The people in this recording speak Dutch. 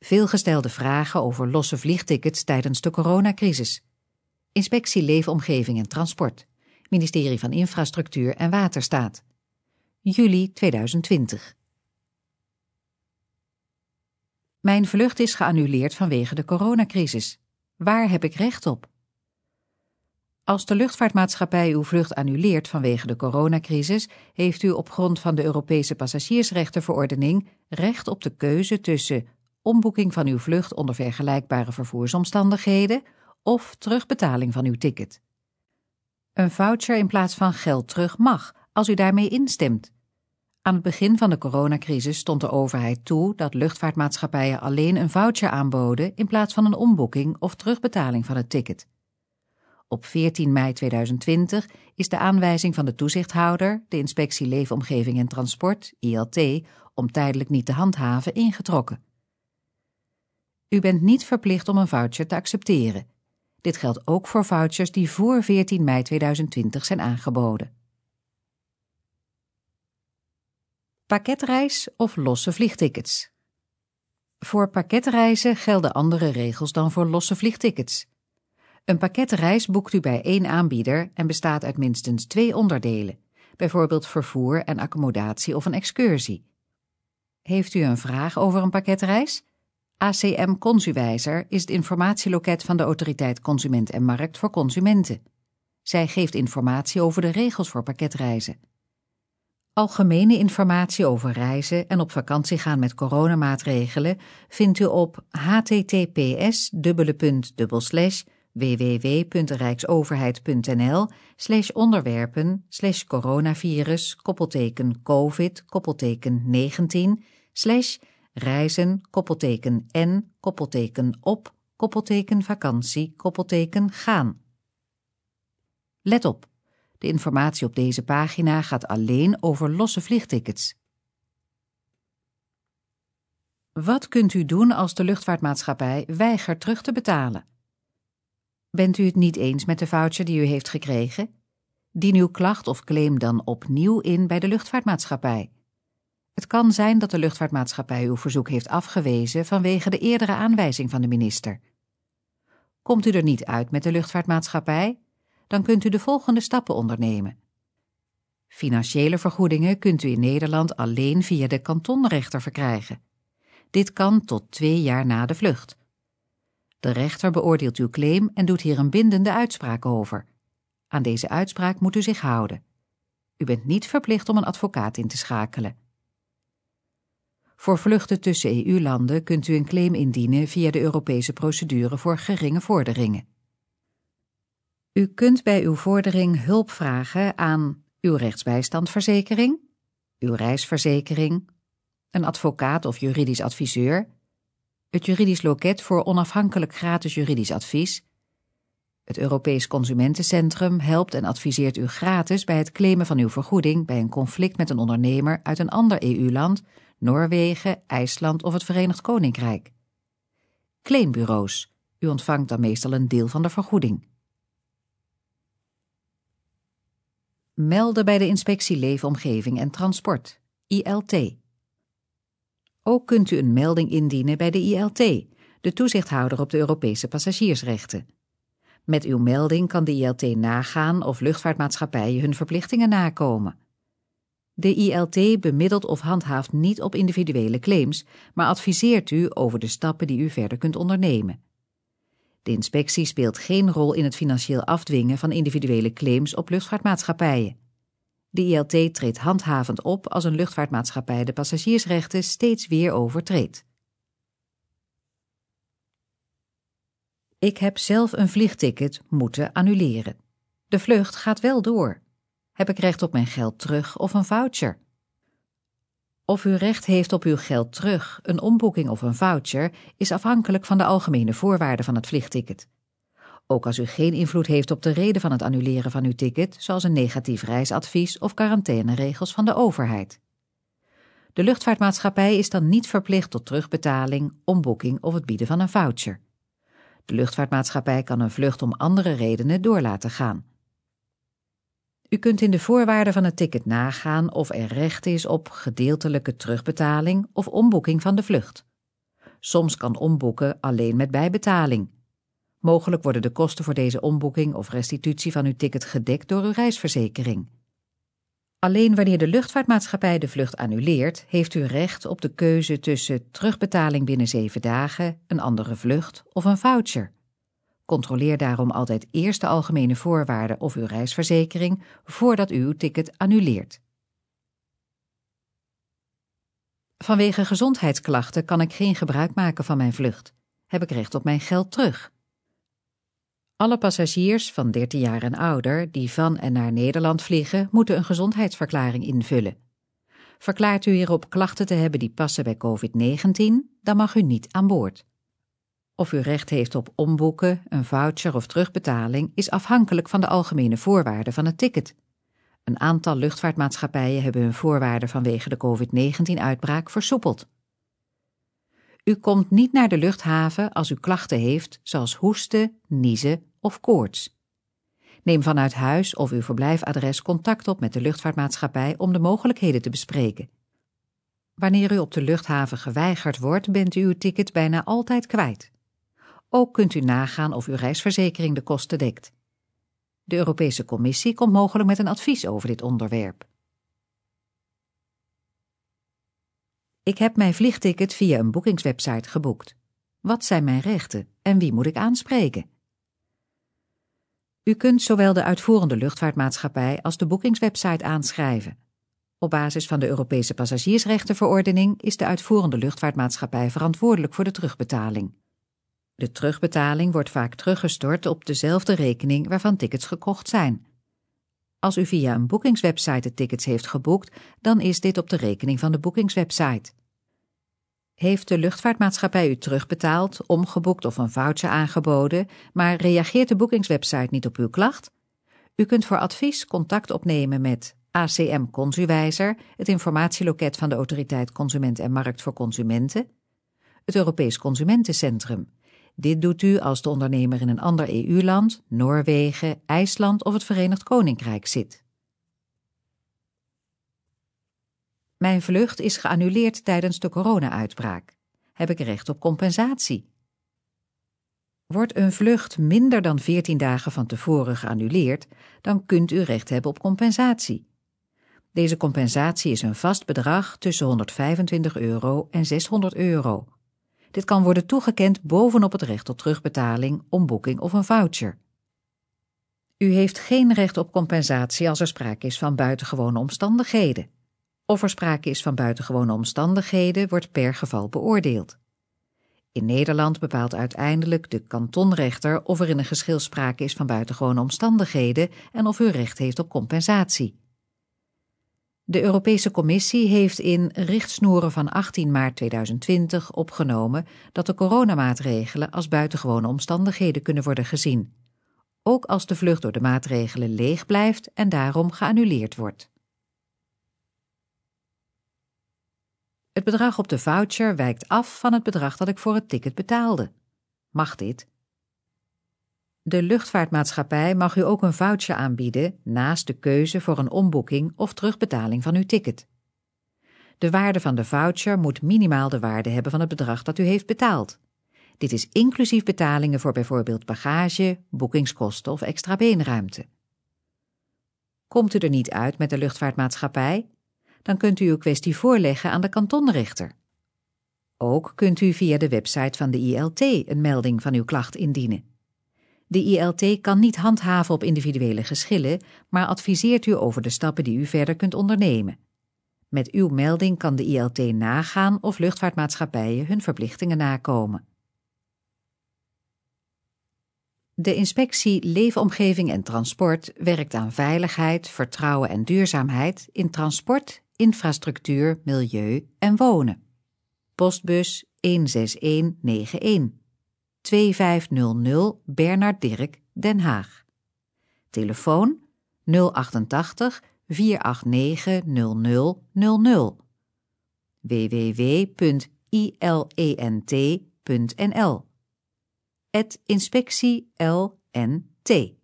Veel gestelde vragen over losse vliegtickets tijdens de coronacrisis. Inspectie Leefomgeving en Transport. Ministerie van Infrastructuur en Waterstaat. Juli 2020. Mijn vlucht is geannuleerd vanwege de coronacrisis. Waar heb ik recht op? Als de luchtvaartmaatschappij uw vlucht annuleert vanwege de coronacrisis, heeft u op grond van de Europese Passagiersrechtenverordening recht op de keuze tussen omboeking van uw vlucht onder vergelijkbare vervoersomstandigheden of terugbetaling van uw ticket. Een voucher in plaats van geld terug mag, als u daarmee instemt. Aan het begin van de coronacrisis stond de overheid toe dat luchtvaartmaatschappijen alleen een voucher aanboden in plaats van een omboeking of terugbetaling van het ticket. Op 14 mei 2020 is de aanwijzing van de toezichthouder, de Inspectie Leefomgeving en Transport, ILT, om tijdelijk niet te handhaven, ingetrokken. U bent niet verplicht om een voucher te accepteren. Dit geldt ook voor vouchers die voor 14 mei 2020 zijn aangeboden. Pakketreis of losse vliegtickets. Voor pakketreizen gelden andere regels dan voor losse vliegtickets. Een pakketreis boekt u bij één aanbieder en bestaat uit minstens 2 onderdelen, bijvoorbeeld vervoer en accommodatie of een excursie. Heeft u een vraag over een pakketreis? ACM Consuwijzer is het informatieloket van de Autoriteit Consument en Markt voor consumenten. Zij geeft informatie over de regels voor pakketreizen. Algemene informatie over reizen en op vakantie gaan met coronamaatregelen vindt u op https://www.rijksoverheid.nl/onderwerpen/corona-covid-19/reizen-vakantie-gaan. Let op, de informatie op deze pagina gaat alleen over losse vliegtickets. Wat kunt u doen als de luchtvaartmaatschappij weigert terug te betalen? Bent u het niet eens met de voucher die u heeft gekregen? Dien uw klacht of claim dan opnieuw in bij de luchtvaartmaatschappij. Het kan zijn dat de luchtvaartmaatschappij uw verzoek heeft afgewezen vanwege de eerdere aanwijzing van de minister. Komt u er niet uit met de luchtvaartmaatschappij? Dan kunt u de volgende stappen ondernemen. Financiële vergoedingen kunt u in Nederland alleen via de kantonrechter verkrijgen. Dit kan tot 2 jaar na de vlucht. De rechter beoordeelt uw claim en doet hier een bindende uitspraak over. Aan deze uitspraak moet u zich houden. U bent niet verplicht om een advocaat in te schakelen. Voor vluchten tussen EU-landen kunt u een claim indienen via de Europese procedure voor geringe vorderingen. U kunt bij uw vordering hulp vragen aan uw rechtsbijstandverzekering, uw reisverzekering, een advocaat of juridisch adviseur, het juridisch loket voor onafhankelijk gratis juridisch advies. Het Europees Consumentencentrum helpt en adviseert u gratis bij het claimen van uw vergoeding bij een conflict met een ondernemer uit een ander EU-land, Noorwegen, IJsland of het Verenigd Koninkrijk. Claimbureaus. U ontvangt dan meestal een deel van de vergoeding. Melden bij de Inspectie Leefomgeving en Transport, ILT. Ook kunt u een melding indienen bij de ILT, de toezichthouder op de Europese passagiersrechten. Met uw melding kan de ILT nagaan of luchtvaartmaatschappijen hun verplichtingen nakomen. De ILT bemiddelt of handhaaft niet op individuele claims, maar adviseert u over de stappen die u verder kunt ondernemen. De inspectie speelt geen rol in het financieel afdwingen van individuele claims op luchtvaartmaatschappijen. De ILT treedt handhavend op als een luchtvaartmaatschappij de passagiersrechten steeds weer overtreedt. Ik heb zelf een vliegticket moeten annuleren. De vlucht gaat wel door. Heb ik recht op mijn geld terug of een voucher? Of u recht heeft op uw geld terug, een omboeking of een voucher, is afhankelijk van de algemene voorwaarden van het vliegticket. Ook als u geen invloed heeft op de reden van het annuleren van uw ticket, zoals een negatief reisadvies of quarantaineregels van de overheid. De luchtvaartmaatschappij is dan niet verplicht tot terugbetaling, omboeking of het bieden van een voucher. De luchtvaartmaatschappij kan een vlucht om andere redenen door laten gaan. U kunt in de voorwaarden van het ticket nagaan of er recht is op gedeeltelijke terugbetaling of omboeking van de vlucht. Soms kan omboeken alleen met bijbetaling. Mogelijk worden de kosten voor deze omboeking of restitutie van uw ticket gedekt door uw reisverzekering. Alleen wanneer de luchtvaartmaatschappij de vlucht annuleert, heeft u recht op de keuze tussen terugbetaling binnen 7 dagen, een andere vlucht of een voucher. Controleer daarom altijd eerst de algemene voorwaarden of uw reisverzekering voordat u uw ticket annuleert. Vanwege gezondheidsklachten kan ik geen gebruik maken van mijn vlucht. Heb ik recht op mijn geld terug? Alle passagiers van 13 jaar en ouder die van en naar Nederland vliegen, moeten een gezondheidsverklaring invullen. Verklaart u hierop klachten te hebben die passen bij COVID-19, dan mag u niet aan boord. Of u recht heeft op omboeken, een voucher of terugbetaling is afhankelijk van de algemene voorwaarden van het ticket. Een aantal luchtvaartmaatschappijen hebben hun voorwaarden vanwege de COVID-19-uitbraak versoepeld. U komt niet naar de luchthaven als u klachten heeft, zoals hoesten, niezen of koorts. Neem vanuit huis of uw verblijfadres contact op met de luchtvaartmaatschappij om de mogelijkheden te bespreken. Wanneer u op de luchthaven geweigerd wordt, bent u uw ticket bijna altijd kwijt. Ook kunt u nagaan of uw reisverzekering de kosten dekt. De Europese Commissie komt mogelijk met een advies over dit onderwerp. Ik heb mijn vliegticket via een boekingswebsite geboekt. Wat zijn mijn rechten en wie moet ik aanspreken? U kunt zowel de uitvoerende luchtvaartmaatschappij als de boekingswebsite aanschrijven. Op basis van de Europese Passagiersrechtenverordening is de uitvoerende luchtvaartmaatschappij verantwoordelijk voor de terugbetaling. De terugbetaling wordt vaak teruggestort op dezelfde rekening waarvan tickets gekocht zijn. Als u via een boekingswebsite de tickets heeft geboekt, dan is dit op de rekening van de boekingswebsite. Heeft de luchtvaartmaatschappij u terugbetaald, omgeboekt of een voucher aangeboden, maar reageert de boekingswebsite niet op uw klacht? U kunt voor advies contact opnemen met ACM Consuwijzer, het informatieloket van de Autoriteit Consument en Markt voor Consumenten, het Europees Consumentencentrum. Dit doet u als de ondernemer in een ander EU-land, Noorwegen, IJsland of het Verenigd Koninkrijk zit. Mijn vlucht is geannuleerd tijdens de corona-uitbraak. Heb ik recht op compensatie? Wordt een vlucht minder dan 14 dagen van tevoren geannuleerd, dan kunt u recht hebben op compensatie. Deze compensatie is een vast bedrag tussen €125 en €600. Dit kan worden toegekend bovenop het recht tot terugbetaling, omboeking of een voucher. U heeft geen recht op compensatie als er sprake is van buitengewone omstandigheden. Of er sprake is van buitengewone omstandigheden wordt per geval beoordeeld. In Nederland bepaalt uiteindelijk de kantonrechter of er in een geschil sprake is van buitengewone omstandigheden en of u recht heeft op compensatie. De Europese Commissie heeft in richtsnoeren van 18 maart 2020 opgenomen dat de coronamaatregelen als buitengewone omstandigheden kunnen worden gezien, ook als de vlucht door de maatregelen leeg blijft en daarom geannuleerd wordt. Het bedrag op de voucher wijkt af van het bedrag dat ik voor het ticket betaalde. Mag dit? De luchtvaartmaatschappij mag u ook een voucher aanbieden naast de keuze voor een omboeking of terugbetaling van uw ticket. De waarde van de voucher moet minimaal de waarde hebben van het bedrag dat u heeft betaald. Dit is inclusief betalingen voor bijvoorbeeld bagage, boekingskosten of extra beenruimte. Komt u er niet uit met de luchtvaartmaatschappij? Dan kunt u uw kwestie voorleggen aan de kantonrechter. Ook kunt u via de website van de ILT een melding van uw klacht indienen. De ILT kan niet handhaven op individuele geschillen, maar adviseert u over de stappen die u verder kunt ondernemen. Met uw melding kan de ILT nagaan of luchtvaartmaatschappijen hun verplichtingen nakomen. De inspectie Leefomgeving en Transport werkt aan veiligheid, vertrouwen en duurzaamheid in transport, infrastructuur, milieu en wonen. Postbus 16191 2500 Bernard Dirk, Den Haag. Telefoon 088 489 0000 www.ilent.nl @inspectie LNT